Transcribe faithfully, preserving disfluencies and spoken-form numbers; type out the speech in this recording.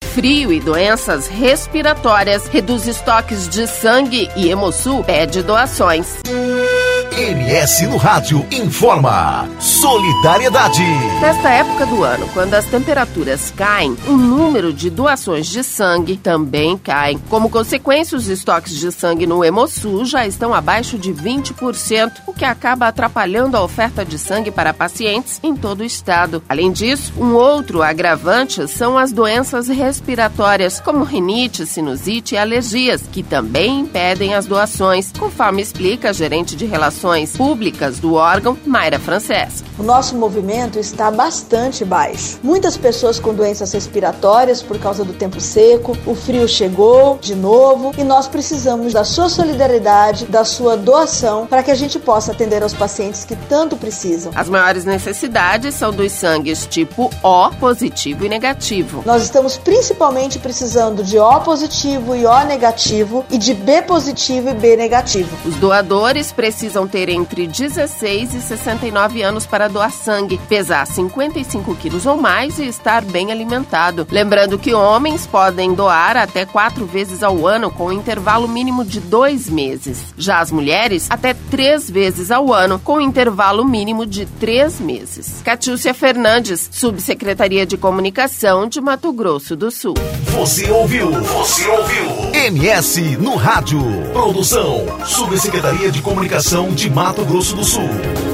frio e doenças respiratórias, reduz estoques de sangue e Hemosul pede doações. M S no Rádio informa. Solidariedade. Nesta época do ano, quando as temperaturas caem, o número de doações de sangue também cai. Como consequência, os estoques de sangue no Hemosul já estão abaixo de vinte por cento, o que acaba atrapalhando a oferta de sangue para pacientes em todo o estado. Além disso, um outro agravante são as doenças respiratórias, como rinite, sinusite e alergias, que também impedem as doações, conforme explica a gerente de Relações Públicas do órgão, Mayra Franceschi. O nosso movimento está bastante baixo. Muitas pessoas com doenças respiratórias por causa do tempo seco, o frio chegou de novo e nós precisamos da sua solidariedade, da sua doação para que a gente possa atender aos pacientes que tanto precisam. As maiores necessidades são dos sangues tipo O, positivo e negativo. Nós estamos principalmente precisando de O positivo e O negativo e de B positivo e B negativo. Os doadores precisam ter entre dezesseis e sessenta e nove anos para doar sangue, pesar cinquenta e cinco quilos ou mais e estar bem alimentado. Lembrando que homens podem doar até quatro vezes ao ano, com um intervalo mínimo de dois meses. Já as mulheres, até três vezes ao ano, com um intervalo mínimo de três meses. Catiúcia Fernandes, Subsecretaria de Comunicação de Mato Grosso do Sul. Você ouviu? Você ouviu? M S no Rádio. Produção, Subsecretaria de Comunicação de Mato Grosso do Sul.